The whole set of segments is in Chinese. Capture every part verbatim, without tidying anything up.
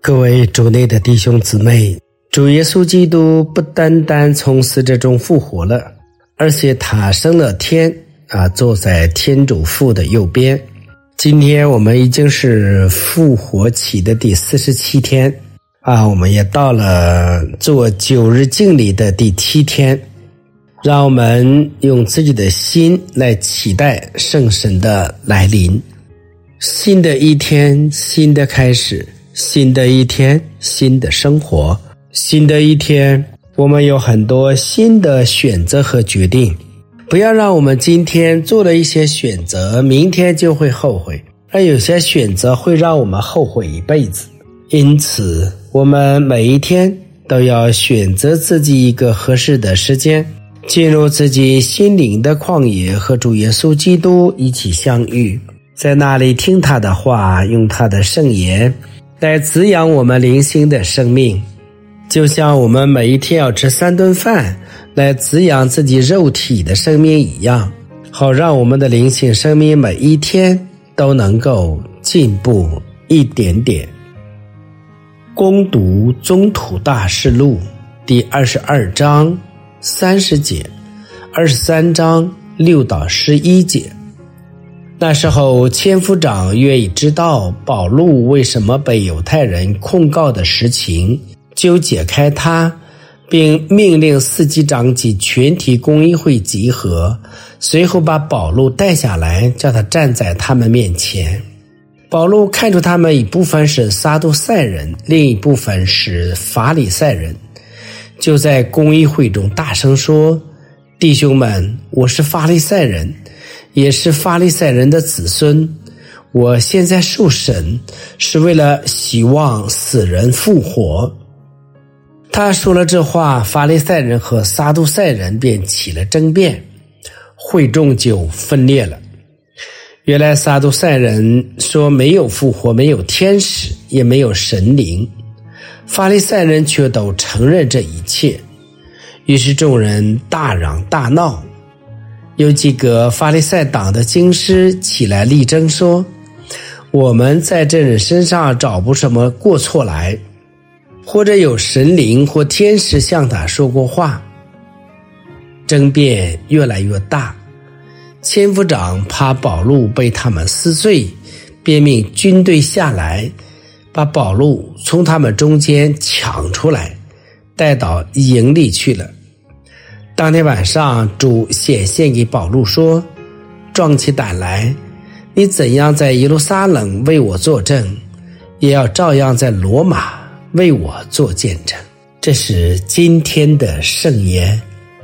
各位主内的弟兄姊妹，主耶稣基督不单单从死者中复活了，而且他升了天啊，坐在天主父的右边。今天我们已经是复活期的第四十七天啊，我们也到了做九日敬礼的第七天。让我们用自己的心来期待圣神的来临。新的一天，新的开始，新的一天，新的生活，新的一天，我们有很多新的选择和决定。不要让我们今天做了一些选择，明天就会后悔，而有些选择会让我们后悔一辈子。因此，我们每一天都要选择自己一个合适的时间，进入自己心灵的旷野，和主耶稣基督一起相遇，在那里听他的话，用他的圣言来滋养我们灵性的生命。就像我们每一天要吃三顿饭来滋养自己肉体的生命一样，好让我们的灵性生命每一天都能够进步一点点。攻读宗徒大事录第二十二章三十节，二十三章六到十一节。那时候千夫长愿意知道保禄为什么被犹太人控告的实情，就解开他，并命令司祭长及全体公议会集合，随后把保禄带下来，叫他站在他们面前。保禄看出他们一部分是撒杜塞人，另一部分是法利赛人，就在公议会中大声说：弟兄们，我是法利赛人，也是法利赛人的子孙，我现在受审是为了希望死人复活。他说了这话，法利赛人和撒杜塞人便起了争辩，会众就分裂了。原来撒杜塞人说没有复活，没有天使，也没有神灵，法利赛人却都承认这一切。于是众人大嚷大闹，有几个法利赛党的经师起来力争说：我们在这人身上找不什么过错来，或者有神灵或天使向他说过话。争辩越来越大，千夫长怕保禄被他们撕碎，便命军队下来，把保禄从他们中间抢出来，带到营里去了。当天晚上，主显现给保禄说：壮起胆来，你怎样在耶路撒冷为我作证，也要照样在罗马为我做见证。这是今天的圣言。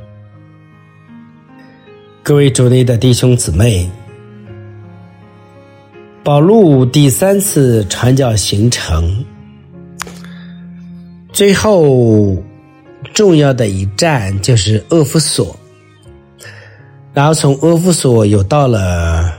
各位主内的弟兄姊妹，保禄第三次传教行程，最后重要的一站就是阿弗所，然后从阿弗所又到了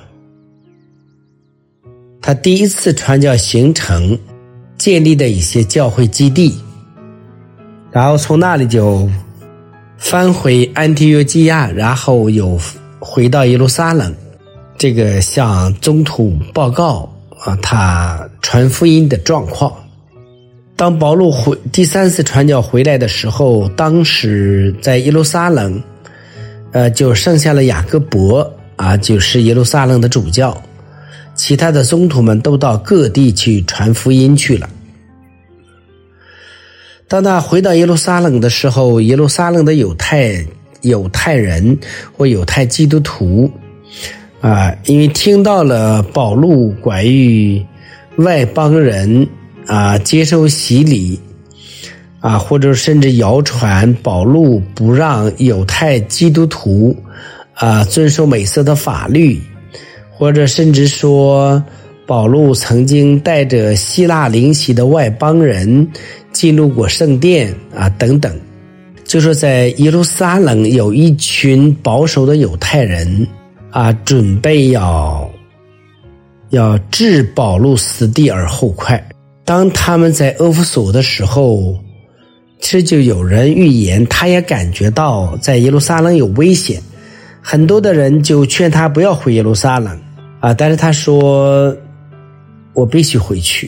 他第一次传教行程建立的一些教会基地，然后从那里就返回安提约基亚，然后又回到耶路撒冷，这个向宗徒报告啊，他传福音的状况。当保禄回第三次传教回来的时候，当时在耶路撒冷，呃，就剩下了雅各伯啊，就是耶路撒冷的主教，其他的宗徒们都到各地去传福音去了。当他回到耶路撒冷的时候，耶路撒冷的犹太犹太人或犹太基督徒啊，因为听到了保禄关于外邦人啊接受洗礼啊，或者甚至谣传保禄不让犹太基督徒啊遵守美色的法律，或者甚至说保禄曾经带着希腊灵洗的外邦人进入过圣殿啊等等。就说在耶路撒冷有一群保守的犹太人啊，准备要要置保禄死地而后快。当他们在阿弗所的时候，其实就有人预言，他也感觉到在耶路撒冷有危险，很多的人就劝他不要回耶路撒冷啊，但是他说我必须回去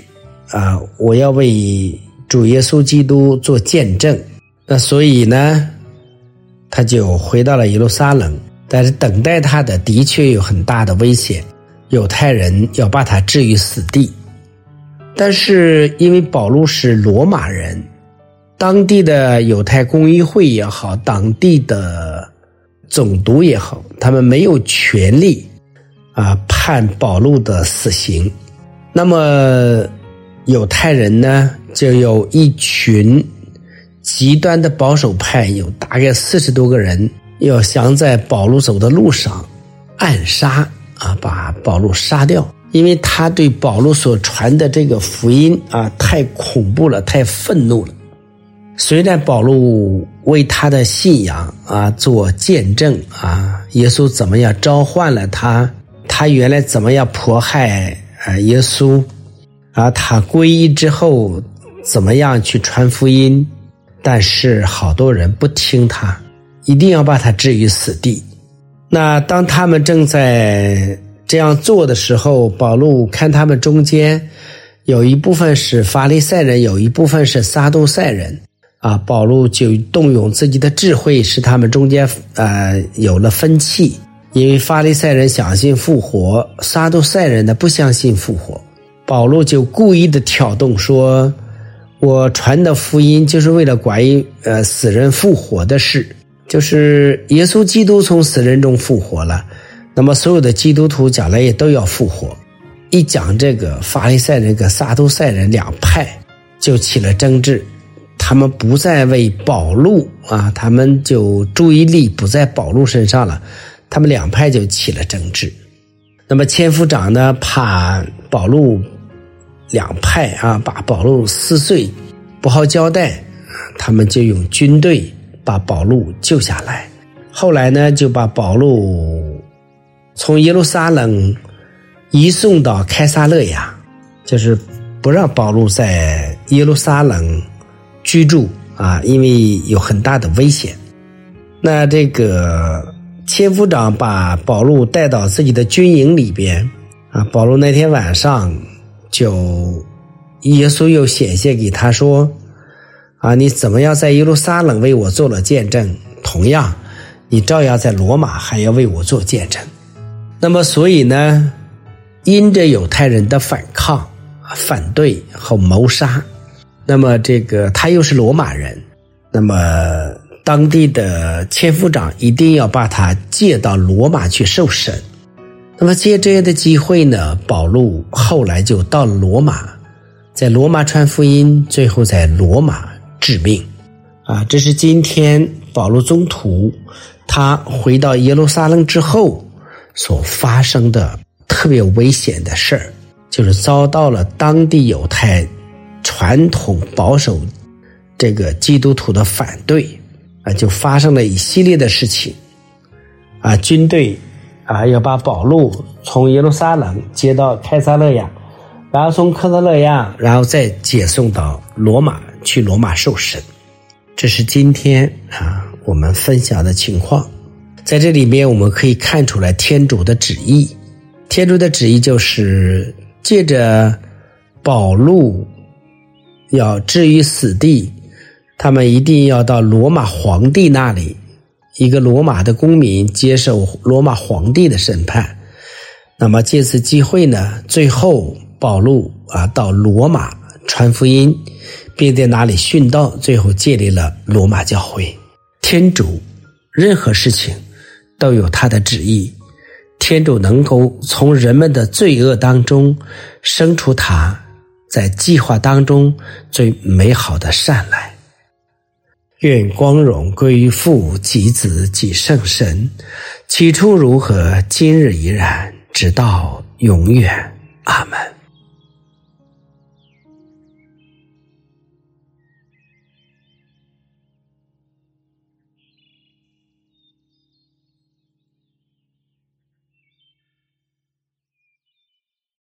啊，我要为主耶稣基督做见证。那所以呢，他就回到了耶路撒冷，但是等待他的的确有很大的危险，犹太人要把他置于死地。但是因为保禄是罗马人，当地的犹太公议会也好，当地的总督也好，他们没有权利啊判保禄的死刑。那么犹太人呢，就有一群极端的保守派，有大概四十多个人，要想在保禄走的路上暗杀啊，把保禄杀掉。因为他对保禄所传的这个福音啊太恐怖了，太愤怒了。虽然保禄为他的信仰啊做见证啊，耶稣怎么样召唤了他，他原来怎么样迫害啊耶稣啊，他皈依之后怎么样去传福音，但是好多人不听他，一定要把他置于死地。那当他们正在这样做的时候，保禄看他们中间有一部分是法利赛人，有一部分是撒都塞人啊，保禄就动用自己的智慧，使他们中间呃有了分歧。因为法利赛人相信复活，撒都塞人呢不相信复活。保禄就故意的挑动说，我传的福音就是为了关于呃死人复活的事，就是耶稣基督从死人中复活了，那么所有的基督徒将来也都要复活。一讲这个，法利赛人跟撒都塞人两派就起了争执，他们不再为保禄啊，他们就注意力不在保禄身上了，他们两派就起了争执。那么千夫长呢，怕保禄两派啊把保禄撕碎不好交代，他们就用军队把保禄救下来。后来呢，就把保禄从耶路撒冷移送到凯撒勒亚，就是不让保禄在耶路撒冷居住啊，因为有很大的危险。那这个千夫长把保禄带到自己的军营里边啊，保禄那天晚上就耶稣又显现给他说啊，你怎么样在耶路撒冷为我做了见证，同样你照样在罗马还要为我做见证。那么所以呢，因着犹太人的反抗、反对和谋杀，那么这个他又是罗马人，那么当地的千夫长一定要把他借到罗马去受审。那么借这样的机会呢，保禄后来就到了罗马，在罗马传福音，最后在罗马致命啊。这是今天保禄宗徒他回到耶路撒冷之后所发生的特别危险的事儿，就是遭到了当地犹太传统保守这个基督徒的反对啊，就发生了一系列的事情啊，军队啊要把保禄从耶路撒冷接到凯撒勒亚，然后从凯撒勒亚然后再接送到罗马去罗马受审。这是今天啊我们分享的情况。在这里面我们可以看出来天主的旨意，天主的旨意就是借着保禄要置于死地，他们一定要到罗马皇帝那里，一个罗马的公民接受罗马皇帝的审判。那么借此机会呢，最后保禄啊到罗马传福音，并在那里殉道，最后建立了罗马教会。天主任何事情都有他的旨意，天主能够从人们的罪恶当中生出他在计划当中最美好的善来。愿光荣归于父及子及圣神，起初如何，今日依然，直到永远。阿们。